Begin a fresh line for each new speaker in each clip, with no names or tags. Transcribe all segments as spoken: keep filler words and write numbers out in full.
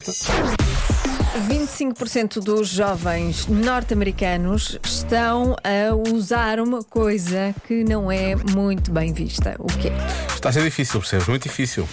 vinte e cinco por cento dos jovens norte-americanos estão a usar uma coisa que não é muito bem vista. O quê?
Está a ser difícil, percebes? Muito difícil.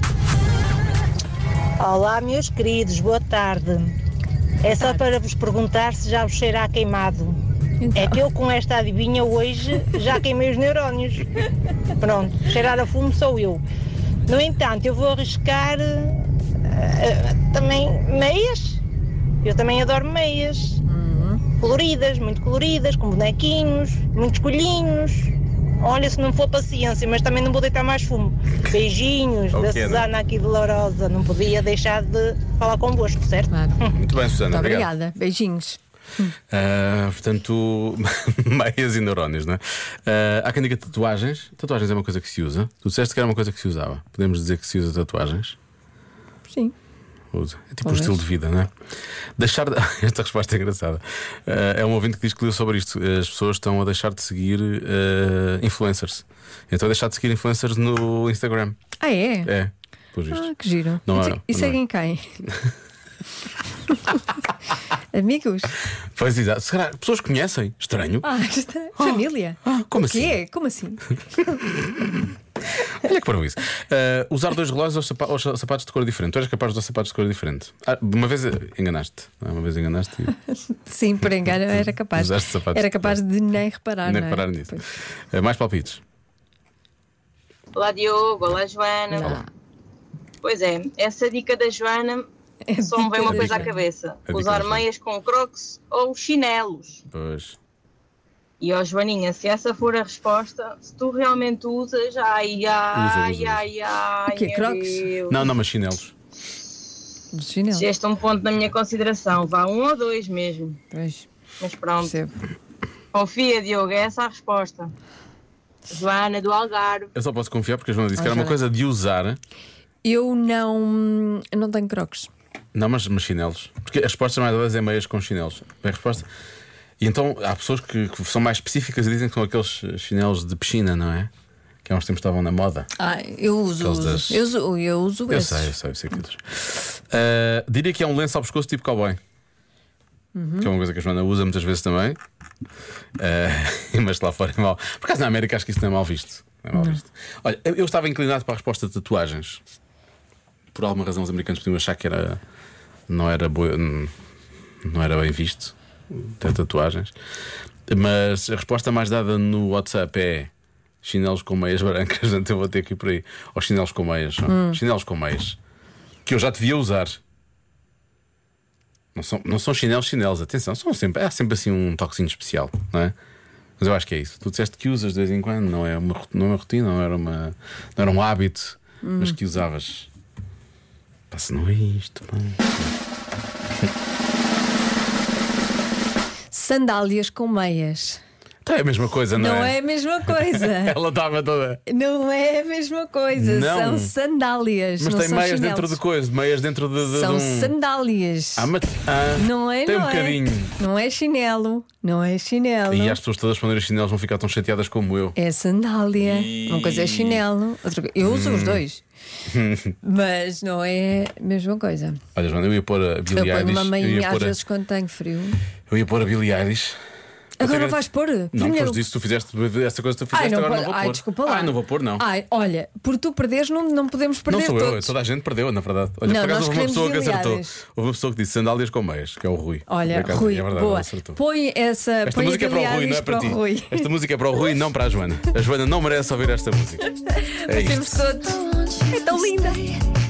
Olá, meus queridos, boa tarde. É só para vos perguntar se já vos cheira a queimado.
Então.
É que eu com esta adivinha hoje já queimei os neurónios. Pronto, cheirar a fumo sou eu. No entanto, eu vou arriscar uh, uh, também meias. Eu também adoro meias. Uhum. Coloridas, muito coloridas, com bonequinhos, muitos colhinhos. Olha, se não for paciência, mas também não vou deitar mais fumo. Beijinhos da
Ok,
Susana
né?
aqui de Lourosa. Não podia deixar de falar convosco, certo?
Claro.
Muito bem, Susana,
Muito
obrigado.
obrigada. Beijinhos.
Ah, portanto, meias e neurónios, não é? Ah, há quem diga tatuagens. Tatuagens é uma coisa que se usa. Tu disseste que era uma coisa que se usava. Podemos dizer que se usa tatuagens?
Sim.
Usa. É tipo o
Talvez.
estilo de vida, não é? Deixar de... Esta resposta é engraçada. Ah, é um ouvinte que diz que leu sobre isto. As pessoas estão a deixar de seguir ah, influencers. Então a deixar de seguir influencers no Instagram.
Ah, é?
É, por isto.
Ah, que giro.
Não
e
é,
se-
não
e
é.
seguem quem? Amigos?
Pois exato. Será? Pessoas que conhecem? Estranho.
Ah, está... família?
ah, como
O quê? Como assim?
Olha que para isso. Ah, usar dois relógios ou, sapa- ou sapatos de cor diferente. Tu eras capaz de usar sapatos de cor diferente. Ah, uma vez enganaste. não é? Uma vez enganaste e
Sim, por engano, era capaz.
Usaste sapatos
Era
de
capaz de nem reparar.
nem
não é?
reparar nisso.
Pois.
Ah, mais palpites.
Olá Diogo, olá Joana.
Não.
Pois é, essa dica da Joana
É
só me vem uma
dica da
coisa à
Joana.
cabeça:
A dica da
usar
Joana.
meias com crocs ou chinelos.
Pois.
E ó Joaninha, se essa for a resposta, se tu realmente usas, ai ai
Usa, usa,
ai ai,
O quê,
meu
Crocs?
Deus.
Não, não, mas chinelos.
Do chinelo.
Este é um ponto na minha consideração, vá um ou dois mesmo.
Pois,
Mas pronto,
percebo.
confia Diogo, é essa a resposta. Joana do Algarve.
Eu só posso confiar porque a Joana disse
Ah,
que era uma
Joana.
coisa de usar.
Eu não, eu não tenho crocs.
Não, mas, mas chinelos. Porque a resposta mais dadas é meias com chinelos. É a resposta. E então há pessoas que, que são mais específicas e dizem que são aqueles chinelos de piscina, não é? Que há uns tempos estavam na moda.
Ah, eu uso,
Aqueles
uso.
das-
Eu uso, eu uso
Eu
esses.
sei, eu sei, eu sei que dizes. Ah, diria que é um lenço ao pescoço tipo cowboy. Que é uma coisa que a Joana usa muitas vezes também. Ah, mas lá fora é mal. Por acaso na América acho que isso não é mal visto. Não é mal visto. Olha, eu eu estava inclinado para a resposta de tatuagens. Por alguma razão os americanos podiam achar que era não era boa, não era bem visto ter tatuagens. Mas a resposta mais dada no WhatsApp é chinelos com meias brancas. Portanto, eu vou ter aqui por aí. Ou chinelos com meias. só. Chinelos com meias. Que eu já devia usar. Não são, não são chinelos, chinelos, atenção, são sempre, há sempre assim um toquezinho especial, não é? Mas eu acho que é isso. Tu disseste que usas de vez em quando, não é uma, rot- não é uma rotina, não era, uma, não era um hábito, mas que usavas. Passa, não é isto, pá.
Sandálias com meias.
Então é a mesma coisa, não,
Não é a mesma coisa.
Ela estava toda.
Não é a mesma coisa.
Não.
São sandálias.
Mas
não
tem
são
meias
chinelos.
dentro de coisa, meias dentro de, de,
São
de um.
sandálias.
Ah, mas- ah,
Não é,
tem
não
um
é.
bocadinho.
Não é chinelo. Não é chinelo.
E as pessoas todas responderem chinelos vão ficar tão chateadas como eu.
É sandália.
Ih.
Uma coisa é chinelo. Outra coisa... Eu uso os dois. Mas não é a mesma coisa.
Olha, Joana, eu ia pôr a
Eu
Billie
ponho
Eilish.
uma
Eu
meinha
ia
às
pôr a,
vezes quando tenho frio.
eu ia pôr a Billie Eilish.
Agora
Até-
vais pôr?
Não,
Primeiro-
depois disso tu fizeste essa coisa que tu fizeste,
Ai, não,
agora
pode-
não vou
Ai,
pôr.
desculpa lá.
Ai, não vou pôr, não.
Ai, olha, por tu perderes não, não podemos perder
Não sou eu,
todos.
toda a gente perdeu, na verdade. Olha,
Não,
por acaso
nós
houve uma
queremos
pessoa que acertou.
Billie
Houve uma pessoa que disse sandálias com meias, que é o Rui.
Olha,
Por acaso,
Rui,
é verdade,
boa.
ele acertou.
Põe essa.
Esta
põe
música é
a
para o Rui,
Billie
não é
Eilish
para ti.
o Rui.
Esta música é para o Rui, não para a Joana. A Joana não merece ouvir esta música. É
Temos
isto.
todos. É tão linda.